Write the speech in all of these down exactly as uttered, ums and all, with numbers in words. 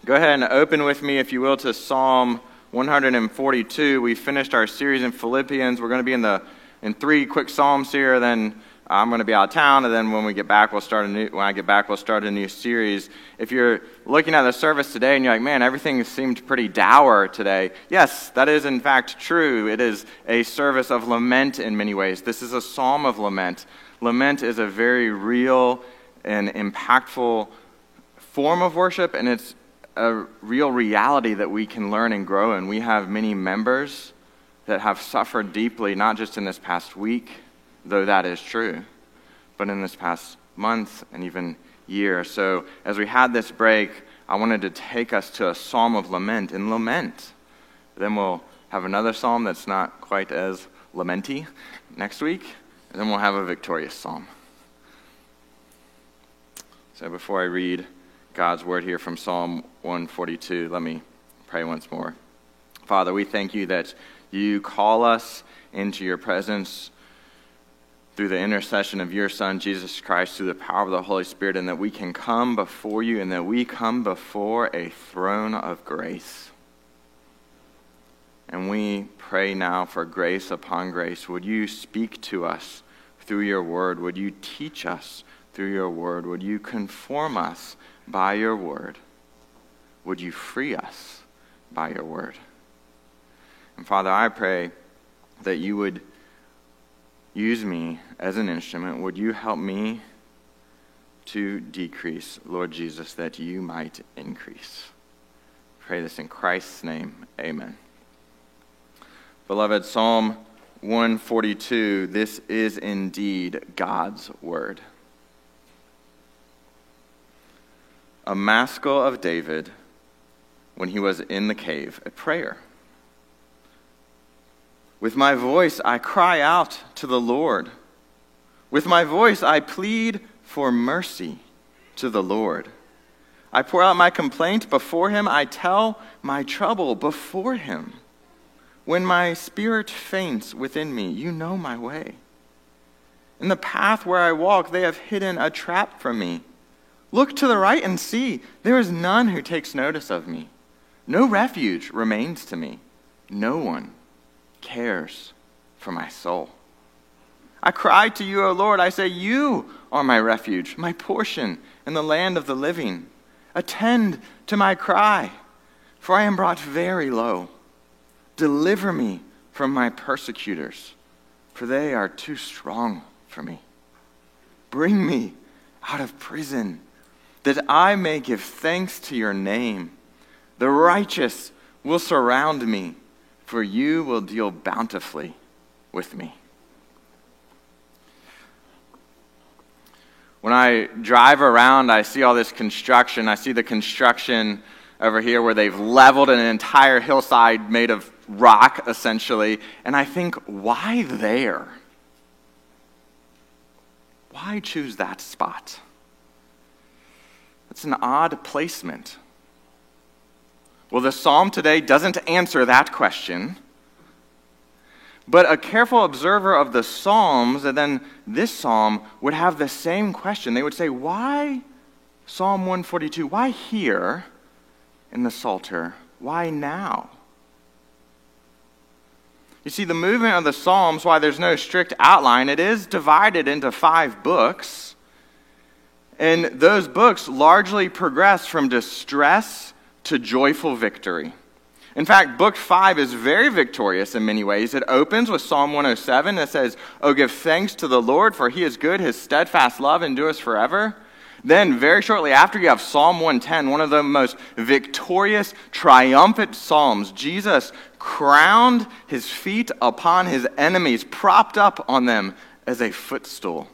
Go ahead and open with me, if you will, to Psalm one forty-two. We finished our series in Philippians. We're going to be in the in three quick psalms here. Then I'm going to be out of town, and then when we get back, we'll start a new. When I get back, we'll start a new series. If you're looking at the service today and you're like, "Man, everything seemed pretty dour today," yes, that is in fact true. It is a service of lament in many ways. This is a psalm of lament. Lament is a very real and impactful form of worship, and it's a real reality that we can learn and grow in. We have many members that have suffered deeply, not just in this past week, though that is true, but in this past month and even year. So as we had this break, I wanted to take us to a psalm of lament and lament. Then we'll have another psalm that's not quite as lamenty next week, and then we'll have a victorious psalm. So before I read God's word here from Psalm one forty-two, let me pray once more. Father, we thank you that you call us into your presence through the intercession of your Son, Jesus Christ, through the power of the Holy Spirit, and that we can come before you and that we come before a throne of grace. And we pray now for grace upon grace. Would you speak to us through your word? Would you teach us through your word? Would you conform us by your word? Would you free us by your word? And Father, I pray that you would use me as an instrument. Would you help me to decrease, Lord Jesus, that you might increase? Pray this in Christ's name. Amen. Beloved, Psalm one forty-two, this is indeed God's word. A maskil of David when he was in the cave, a prayer. With my voice I cry out to the Lord. With my voice I plead for mercy to the Lord. I pour out my complaint before him. I tell my trouble before him. When my spirit faints within me, you know my way. In the path where I walk, they have hidden a trap for me. Look to the right and see, there is none who takes notice of me. No refuge remains to me. No one cares for my soul. I cry to you, O Lord. I say, you are my refuge, my portion in the land of the living. Attend to my cry, for I am brought very low. Deliver me from my persecutors, for they are too strong for me. Bring me out of prison, that I may give thanks to your name. The righteous will surround me, for you will deal bountifully with me. When I drive around, I see all this construction. I see the construction over here where they've leveled an entire hillside made of rock, essentially. And I think, why there? Why choose that spot? It's an odd placement. Well, the psalm today doesn't answer that question. But a careful observer of the psalms, and then this psalm, would have the same question. They would say, why Psalm one forty-two? Why here in the Psalter? Why now? You see, the movement of the Psalms, why there's no strict outline, it is divided into five books. And those books largely progress from distress to joyful victory. In fact, book five is very victorious in many ways. It opens with Psalm one oh seven that says, "Oh, give thanks to the Lord, for he is good, his steadfast love endures forever." Then, very shortly after, you have Psalm one ten, one of the most victorious, triumphant psalms. Jesus crowned his feet upon his enemies, propped up on them as a footstool.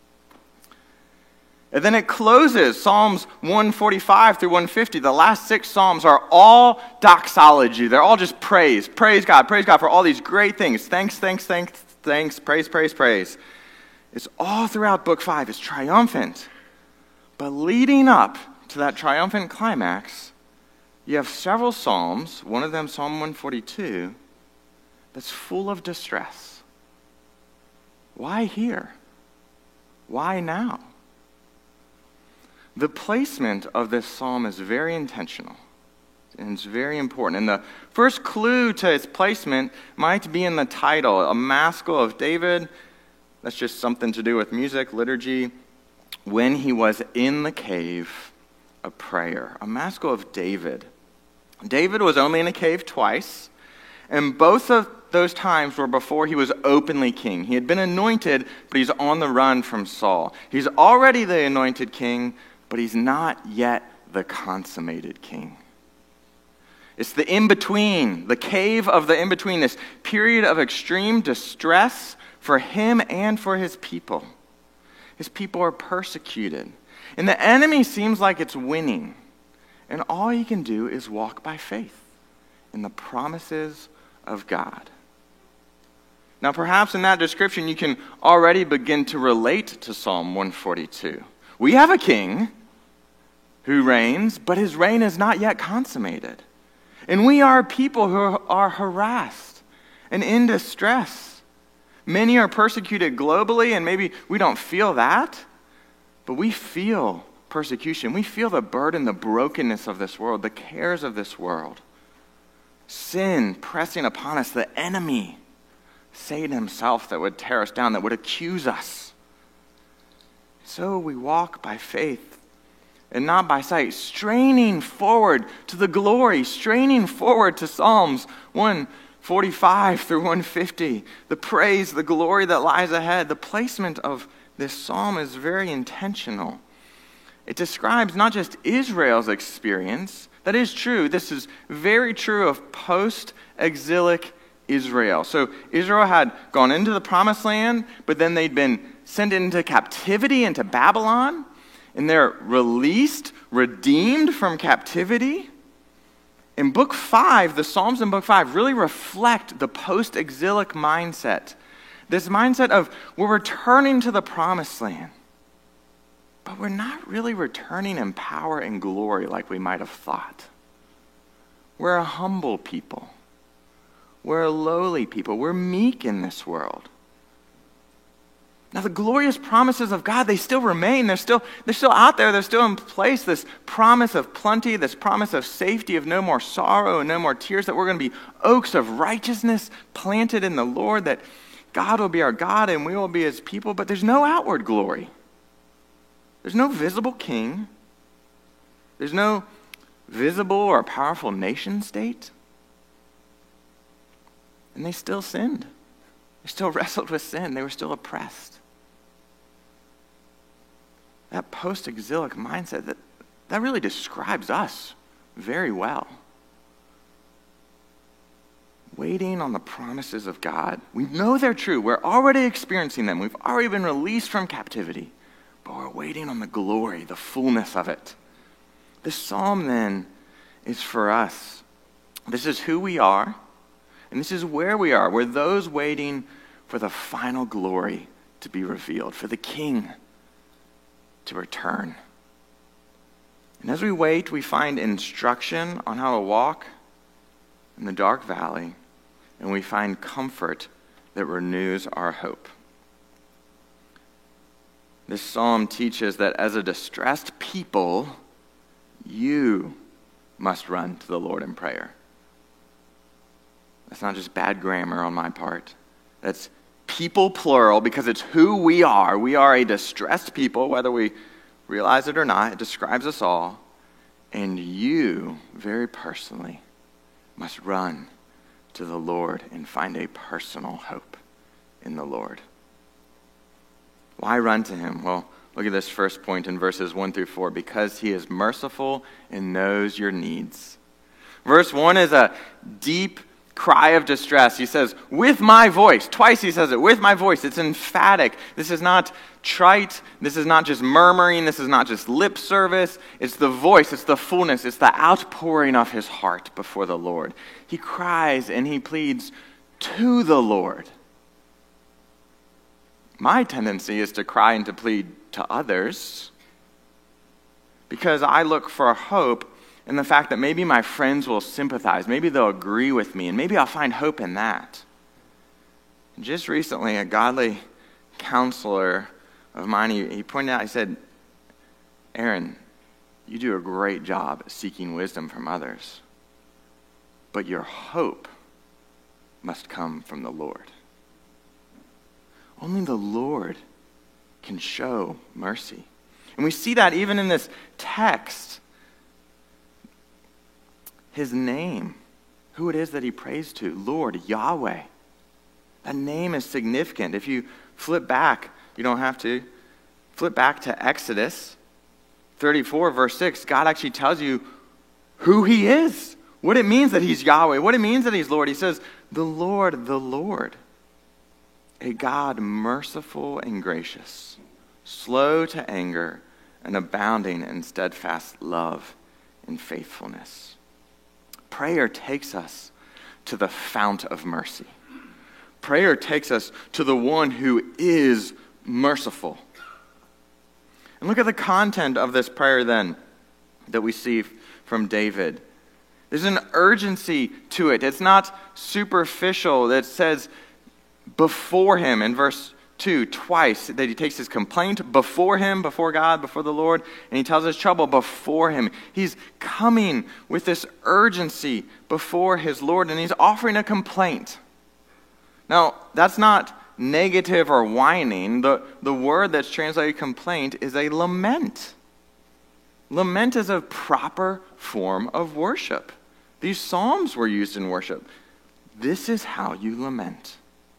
And then it closes, Psalms one forty-five through one fifty. The last six Psalms are all doxology. They're all just praise. Praise God, praise God for all these great things. Thanks, thanks, thanks, thanks, praise, praise, praise. It's all throughout book five. It's triumphant. But leading up to that triumphant climax, you have several Psalms, one of them Psalm one forty-two, that's full of distress. Why here? Why now? The placement of this psalm is very intentional. And it's very important. And the first clue to its placement might be in the title, A Maskil of David. That's just something to do with music, liturgy. When he was in the cave of prayer. A Maskil of David. David was only in a cave twice, and both of those times were before he was openly king. He had been anointed, but he's on the run from Saul. He's already the anointed king, but he's not yet the consummated king. It's the in-between, the cave of the in-between, this period of extreme distress for him and for his people. His people are persecuted, and the enemy seems like it's winning. And all he can do is walk by faith in the promises of God. Now, perhaps in that description, you can already begin to relate to Psalm one forty-two. We have a king who reigns, but his reign is not yet consummated. And we are people who are harassed and in distress. Many are persecuted globally, and maybe we don't feel that, but we feel persecution. We feel the burden, the brokenness of this world, the cares of this world. Sin pressing upon us, the enemy, Satan himself, that would tear us down, that would accuse us. So we walk by faith and not by sight, straining forward to the glory, straining forward to Psalms one forty-five through one fifty, the praise, the glory that lies ahead. The placement of this psalm is very intentional. It describes not just Israel's experience. That is true. This is very true of post-exilic Israel. So Israel had gone into the promised land, but then they'd been sent into captivity into Babylon, and they're released, redeemed from captivity. In Book five, the Psalms in Book five really reflect the post-exilic mindset. This mindset of we're returning to the promised land, but we're not really returning in power and glory like we might have thought. We're a humble people. We're a lowly people. We're meek in this world. Now, the glorious promises of God, they still remain. They're still, they're still out there. They're still in place. This promise of plenty, this promise of safety, of no more sorrow and no more tears, that we're going to be oaks of righteousness planted in the Lord, that God will be our God and we will be his people. But there's no outward glory. There's no visible king. There's no visible or powerful nation state. And they still sinned. They still wrestled with sin. They were still oppressed. That post-exilic mindset, that, that really describes us very well. Waiting on the promises of God. We know they're true. We're already experiencing them. We've already been released from captivity. But we're waiting on the glory, the fullness of it. This psalm, then, is for us. This is who we are, and this is where we are. We're those waiting for the final glory to be revealed, for the King to return. And as we wait, we find instruction on how to walk in the dark valley, and we find comfort that renews our hope. This psalm teaches that as a distressed people, you must run to the Lord in prayer. That's not just bad grammar on my part. That's people plural, because it's who we are. We are a distressed people, whether we realize it or not. It describes us all. And you, very personally, must run to the Lord and find a personal hope in the Lord. Why run to him? Well, look at this first point in verses one through four. Because he is merciful and knows your needs. Verse one is a deep cry of distress. He says, with my voice. Twice he says it, with my voice. It's emphatic. This is not trite. This is not just murmuring. This is not just lip service. It's the voice. It's the fullness. It's the outpouring of his heart before the Lord. He cries and he pleads to the Lord. My tendency is to cry and to plead to others because I look for hope in the fact that maybe my friends will sympathize, maybe they'll agree with me, and maybe I'll find hope in that. Just recently, a godly counselor of mine, he, he pointed out, he said, Aaron, you do a great job seeking wisdom from others. but your hope must come from the Lord. Only the Lord can show mercy. And we see that even in this text. His name, who it is that he prays to, Lord, Yahweh. That name is significant. If you flip back, you don't have to, flip back to Exodus thirty-four, verse six, God actually tells you who he is, what it means that he's Yahweh, what it means that he's Lord. He says, the Lord, the Lord, a God merciful and gracious, slow to anger, and abounding in steadfast love and faithfulness. Prayer takes us to the fount of mercy. Prayer takes us to the one who is merciful. And look at the content of this prayer then that we see from David. There's an urgency to it. It's not superficial. It says before him in verse two, twice, that he takes his complaint before him, before God, before the Lord, and he tells his trouble before him. He's coming with this urgency before his Lord, and he's offering a complaint. Now, that's not negative or whining. The, the word that's translated complaint is a lament. Lament is a proper form of worship. These psalms were used in worship. This is how you lament.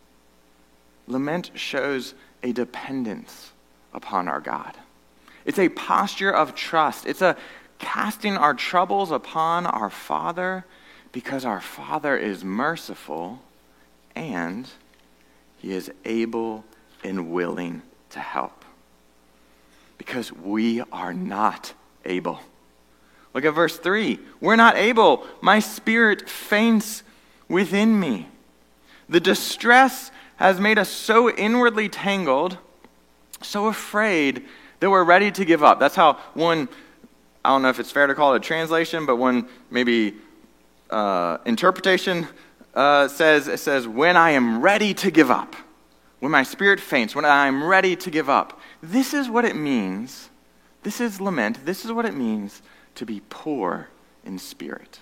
Lament shows a dependence upon our God. It's a posture of trust. It's a casting our troubles upon our Father because our Father is merciful and he is able and willing to help. Because we are not able. Look at verse three. We're not able. My spirit faints within me. The distress has made us so inwardly tangled, so afraid that we're ready to give up. That's how one, I don't know if it's fair to call it a translation, but one maybe uh, interpretation uh, says, it says, when I am ready to give up, when my spirit faints, when I am ready to give up. This is what it means. This is lament. This is what it means to be poor in spirit.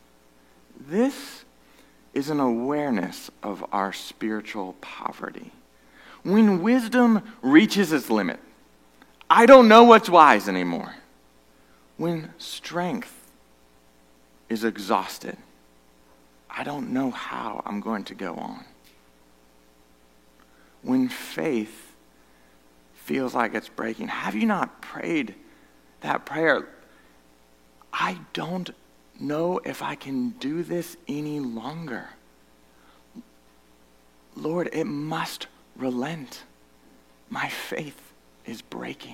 This is an awareness of our spiritual poverty. When wisdom reaches its limit, I don't know what's wise anymore. When strength is exhausted, I don't know how I'm going to go on. When faith feels like it's breaking, have you not prayed that prayer? I don't know if I can do this any longer. Lord, it must relent. My faith is breaking.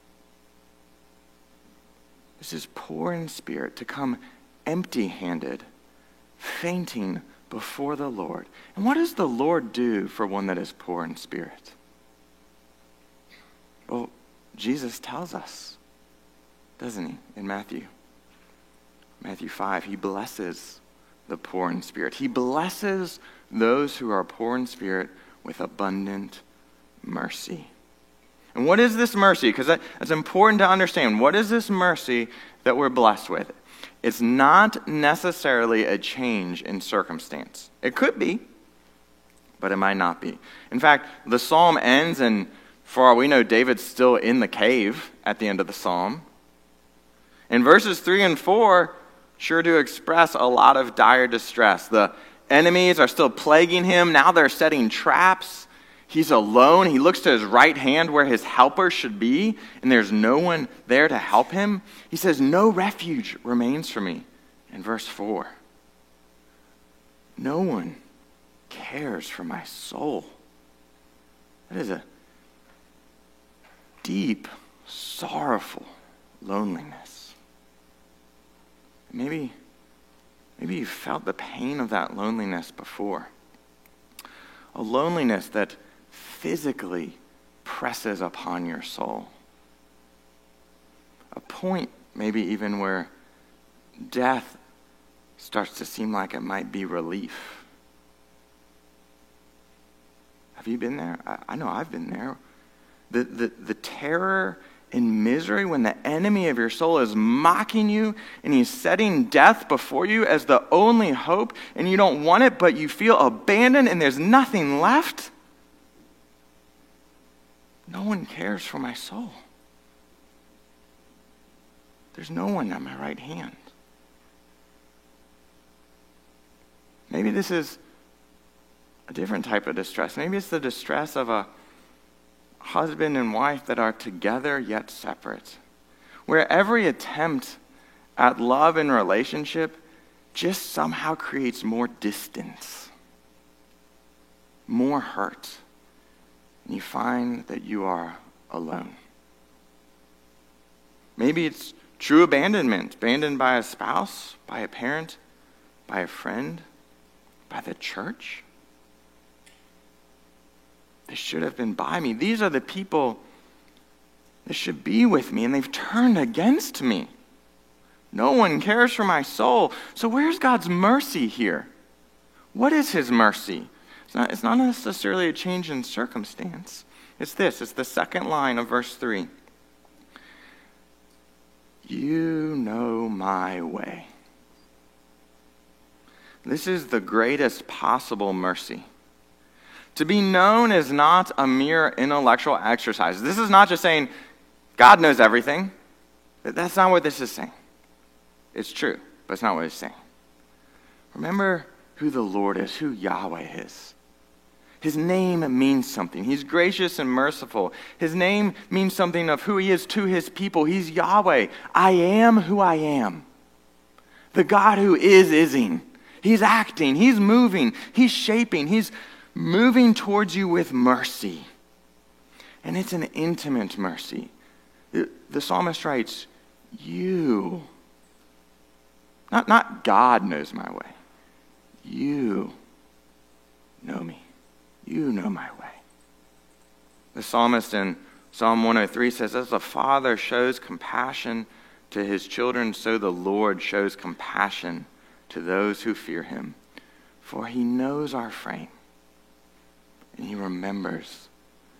This is poor in spirit, to come empty-handed, fainting before the Lord. And what does the Lord do for one that is poor in spirit? Well, Jesus tells us, doesn't he, in Matthew? Matthew five, he blesses the poor in spirit. He blesses those who are poor in spirit with abundant mercy. And what is this mercy? Because that, that's important to understand. What is this mercy that we're blessed with? It's not necessarily a change in circumstance. It could be, but it might not be. In fact, the psalm ends, and for all we know, David's still in the cave at the end of the psalm. In verses three and four, sure do express a lot of dire distress. The enemies are still plaguing him. Now they're setting traps. He's alone. He looks to his right hand where his helper should be, and there's no one there to help him. He says, no refuge remains for me. In verse four, no one cares for my soul. That is a deep, sorrowful loneliness. Maybe, maybe you felt the pain of that loneliness before. A loneliness that physically presses upon your soul. A point maybe even where death starts to seem like it might be relief. Have you been there? I, I know I've been there. The, the, the terror in misery, when the enemy of your soul is mocking you and he's setting death before you as the only hope, and you don't want it, but you feel abandoned and there's nothing left? No one cares for my soul. There's no one at my right hand. Maybe this is a different type of distress. Maybe it's the distress of a husband and wife that are together yet separate, where every attempt at love and relationship just somehow creates more distance, more hurt, and you find that you are alone. Maybe it's true abandonment, abandoned by a spouse, by a parent, by a friend, by the church. They should have been by me. These are the people that should be with me, and they've turned against me. No one cares for my soul. So where's God's mercy here? What is his mercy? It's not, it's not necessarily a change in circumstance. It's this. It's the second line of verse three. You know my way. This is the greatest possible mercy. To be known is not a mere intellectual exercise. This is not just saying, God knows everything. That's not what this is saying. It's true, but it's not what it's saying. Remember who the Lord is, who Yahweh is. His name means something. He's gracious and merciful. His name means something of who he is to his people. He's Yahweh. I am who I am. The God who is, ising. He's acting. He's moving. He's shaping. He's moving towards you with mercy. And it's an intimate mercy. The psalmist writes, you, not, not God knows my way. You know me. You know my way. The psalmist in Psalm one oh three says, as the Father shows compassion to his children, so the Lord shows compassion to those who fear him. For he knows our frame. And he remembers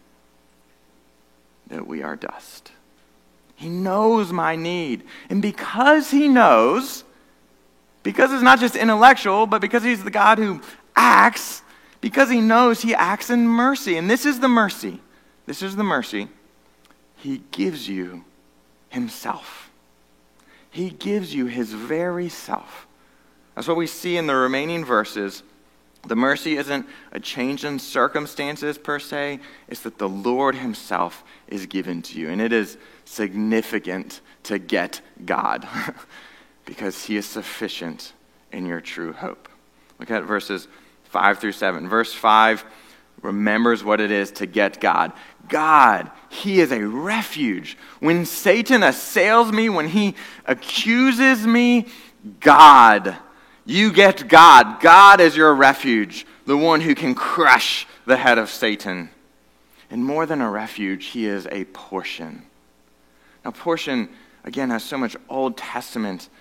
that we are dust. He knows my need. And because he knows, because it's not just intellectual, but because he's the God who acts, because he knows, he acts in mercy. And this is the mercy. This is the mercy. He gives you himself. He gives you his very self. That's what we see in the remaining verses. The mercy isn't a change in circumstances per se. It's that the Lord himself is given to you. And it is significant to get God because he is sufficient in your true hope. Look at verses five through seven. Verse five remembers what it is to get God. God, he is a refuge. When Satan assails me, when he accuses me, God, you get God. God is your refuge, the one who can crush the head of Satan. And more than a refuge, he is a portion. Now, portion, again, has so much Old Testament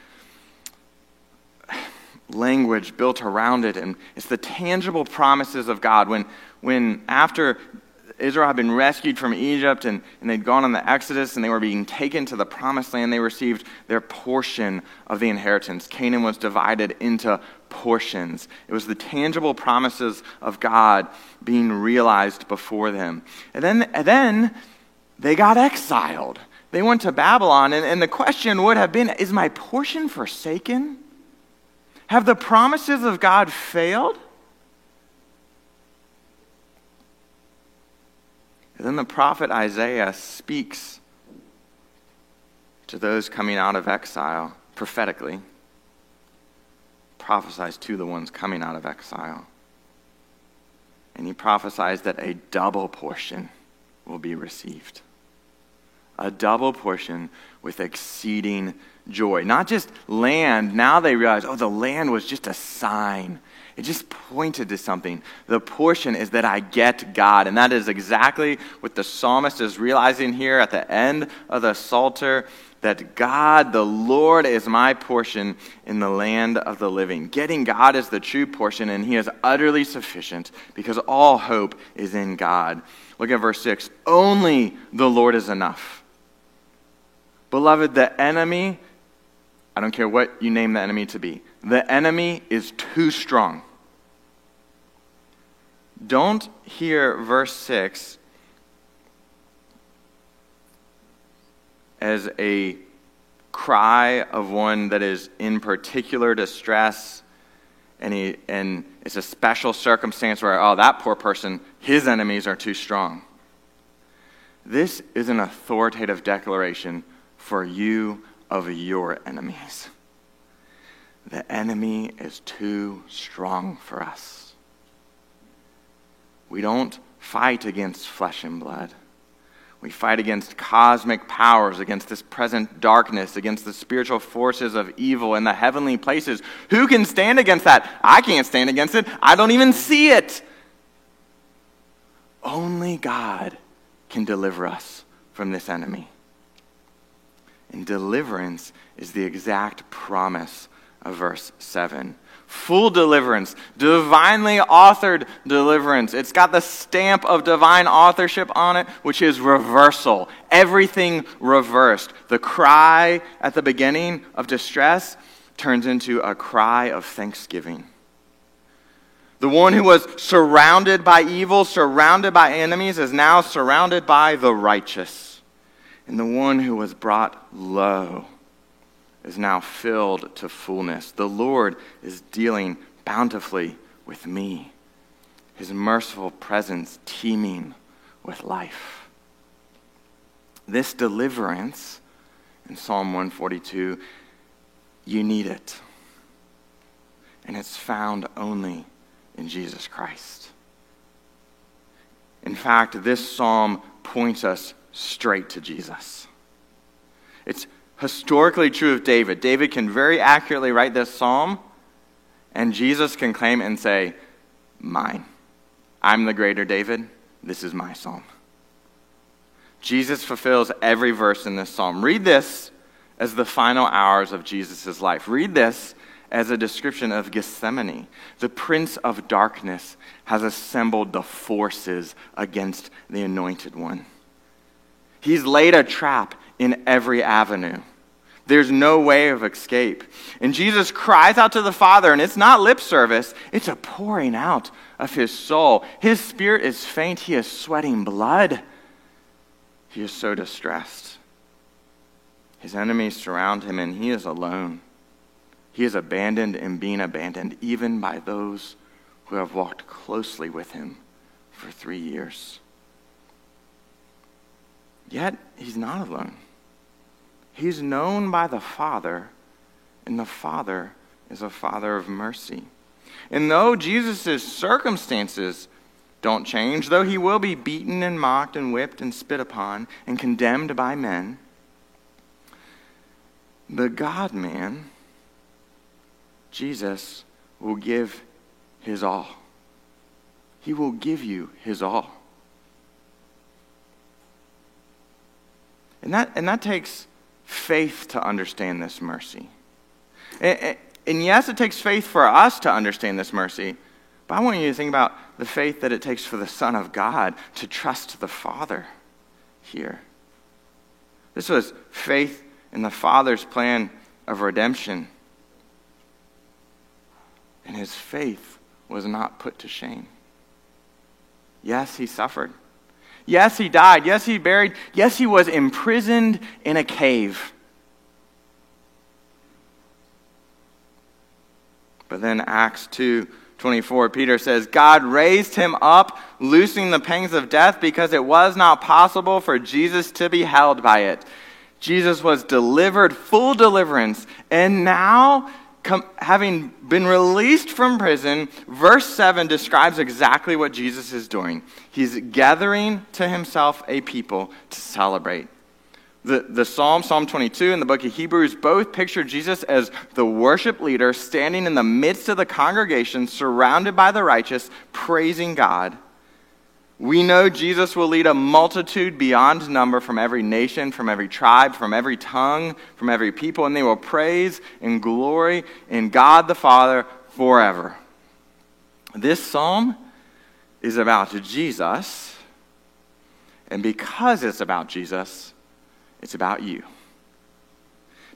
language built around it, and it's the tangible promises of God. When, when after Israel had been rescued from Egypt and, and they'd gone on the Exodus and they were being taken to the promised land, they received their portion of the inheritance. Canaan was divided into portions. It was the tangible promises of God being realized before them. And then, and then they got exiled. They went to Babylon, and, and the question would have been, is my portion forsaken? Have the promises of God failed? And then the prophet Isaiah speaks to those coming out of exile prophetically, prophesies to the ones coming out of exile. And he prophesies that a double portion will be received. A double portion with exceeding joy. Not just land. Now they realize, oh, the land was just a sign. It just pointed to something. The portion is that I get God. And that is exactly what the psalmist is realizing here at the end of the Psalter, that God, the Lord, is my portion in the land of the living. Getting God is the true portion, and he is utterly sufficient because all hope is in God. Look at verse six. Only the Lord is enough. Beloved, the enemy, I don't care what you name the enemy to be, the enemy is too strong. Don't hear verse six as a cry of one that is in particular distress, and he and it's a special circumstance where, oh, that poor person, his enemies are too strong. This is an authoritative declaration for you of your enemies. The enemy is too strong for us. We don't fight against flesh and blood. We fight against cosmic powers, against this present darkness, against the spiritual forces of evil in the heavenly places. Who can stand against that? I can't stand against it. I don't even see it. Only God can deliver us from this enemy. And deliverance is the exact promise of verse seven. Full deliverance, divinely authored deliverance. It's got the stamp of divine authorship on it, which is reversal. Everything reversed. The cry at the beginning of distress turns into a cry of thanksgiving. The one who was surrounded by evil, surrounded by enemies, is now surrounded by the righteous. And the one who was brought low is now filled to fullness. The Lord is dealing bountifully with me, his merciful presence teeming with life. This deliverance in Psalm one forty-two, you need it. And it's found only in Jesus Christ. In fact, this psalm points us straight to Jesus. It's historically true of David. David can very accurately write this psalm, and Jesus can claim and say, mine. I'm the greater David. This is my psalm. Jesus fulfills every verse in this psalm. Read this as the final hours of Jesus' life. Read this as a description of Gethsemane. The prince of darkness has assembled the forces against the anointed one. He's laid a trap in every avenue. There's no way of escape. And Jesus cries out to the Father, and it's not lip service, it's a pouring out of his soul. His spirit is faint, he is sweating blood. He is so distressed. His enemies surround him, and he is alone. He is abandoned and being abandoned, even by those who have walked closely with him for three years. Yet, he's not alone. He's known by the Father, and the Father is a Father of mercy. And though Jesus' circumstances don't change, though he will be beaten and mocked and whipped and spit upon and condemned by men, the God-man, Jesus, will give his all. He will give you his all. And that, and that takes faith to understand this mercy. And, and yes, it takes faith for us to understand this mercy, but I want you to think about the faith that it takes for the Son of God to trust the Father here. This was faith in the Father's plan of redemption. And his faith was not put to shame. Yes, he suffered. Yes, he died. Yes, he buried. Yes, he was imprisoned in a cave. But then Acts two twenty-four, Peter says, God raised him up, loosing the pangs of death, because it was not possible for Jesus to be held by it. Jesus was delivered, full deliverance, and now, com- having been released from prison, verse seven describes exactly what Jesus is doing. He's gathering to himself a people to celebrate. The, the Psalm, Psalm twenty-two, and the book of Hebrews both picture Jesus as the worship leader standing in the midst of the congregation, surrounded by the righteous, praising God. We know Jesus will lead a multitude beyond number from every nation, from every tribe, from every tongue, from every people, and they will praise and glory in God the Father forever. This psalm is about Jesus, and because it's about Jesus, it's about you.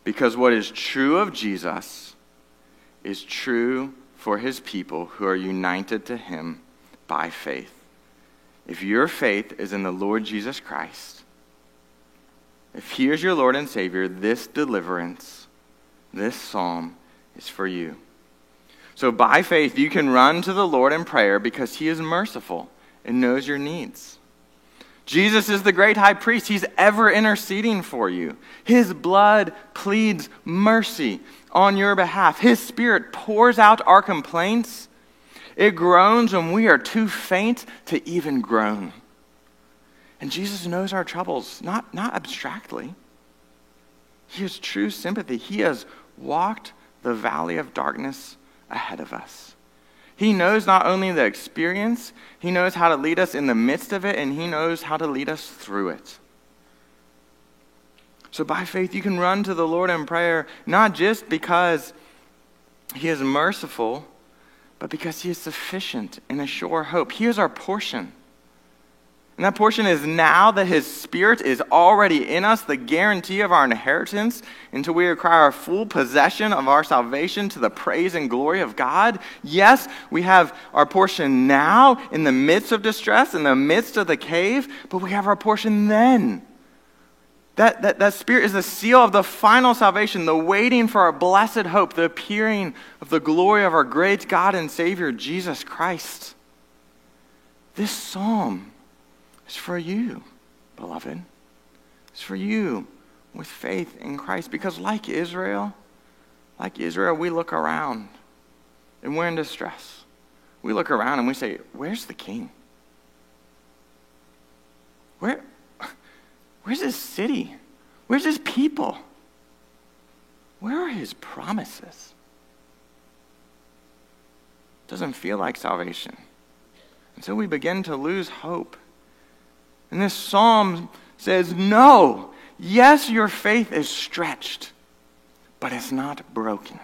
Because what is true of Jesus is true for his people who are united to him by faith. If your faith is in the Lord Jesus Christ, if he is your Lord and Savior, this deliverance, this psalm is for you. So by faith, you can run to the Lord in prayer because he is merciful and knows your needs. Jesus is the great high priest. He's ever interceding for you. His blood pleads mercy on your behalf. His Spirit pours out our complaints. It groans when we are too faint to even groan. And Jesus knows our troubles, not, not abstractly. He has true sympathy. He has walked the valley of darkness ahead of us. He knows not only the experience, he knows how to lead us in the midst of it, and he knows how to lead us through it. So by faith, you can run to the Lord in prayer, not just because he is merciful, but because he is sufficient and a sure hope. He is our portion. And that portion is now that his Spirit is already in us, the guarantee of our inheritance, until we acquire our full possession of our salvation to the praise and glory of God. Yes, we have our portion now in the midst of distress, in the midst of the cave, but we have our portion then. That, that, that Spirit is the seal of the final salvation, the waiting for our blessed hope, the appearing of the glory of our great God and Savior, Jesus Christ. This psalm is for you, beloved. It's for you with faith in Christ. Because like Israel, like Israel, we look around and we're in distress. We look around and we say, where's the king? Where, where's his city? Where's his people? Where are his promises? Doesn't feel like salvation. And so we begin to lose hope. And this psalm says, no, yes, your faith is stretched, but it's not broken.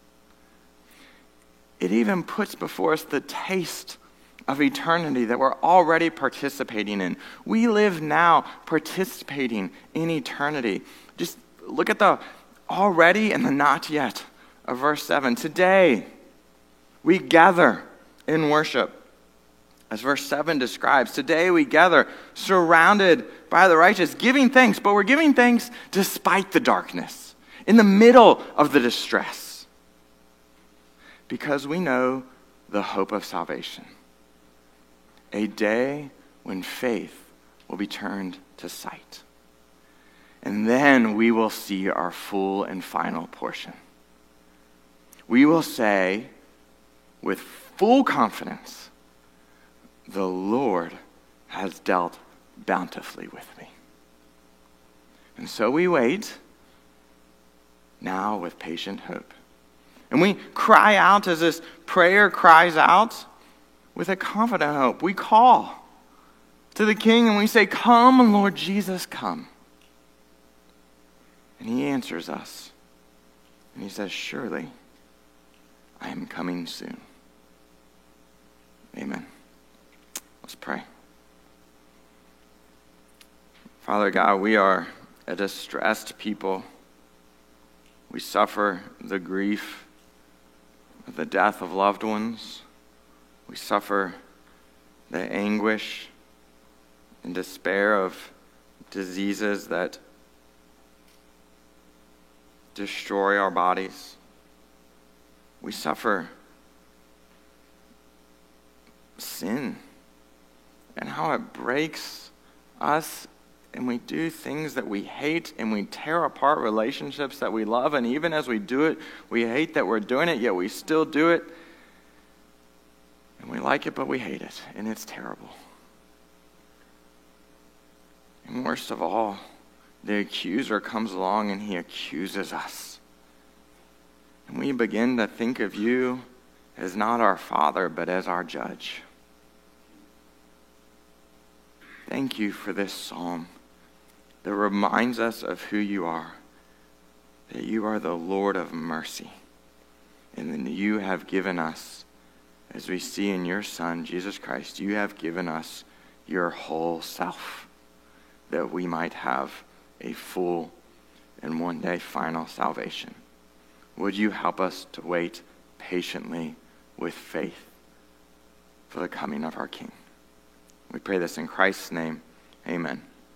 It even puts before us the taste of eternity that we're already participating in. We live now participating in eternity. Just look at the already and the not yet of verse seven. Today, we gather in worship. As verse seven describes, today we gather surrounded by the righteous, giving thanks, but we're giving thanks despite the darkness, in the middle of the distress, because we know the hope of salvation. A day when faith will be turned to sight. And then we will see our full and final portion. We will say with full confidence, the Lord has dealt bountifully with me. And so we wait, now with patient hope. And we cry out as this prayer cries out with a confident hope. We call to the King and we say, come, Lord Jesus, come. And he answers us. And he says, surely I am coming soon. Amen. Let's pray. Father God, we are a distressed people. We suffer the grief of the death of loved ones. We suffer the anguish and despair of diseases that destroy our bodies. We suffer sin and how it breaks us, and we do things that we hate, and we tear apart relationships that we love, and even as we do it, we hate that we're doing it, yet we still do it. And we like it, but we hate it, and it's terrible. And worst of all, the accuser comes along and he accuses us. And we begin to think of you as not our Father, but as our judge. Thank you for this psalm that reminds us of who you are, that you are the Lord of mercy, and that you have given us, as we see in your Son, Jesus Christ, you have given us your whole self, that we might have a full and one day final salvation. Would you help us to wait patiently with faith for the coming of our King? We pray this in Christ's name. Amen.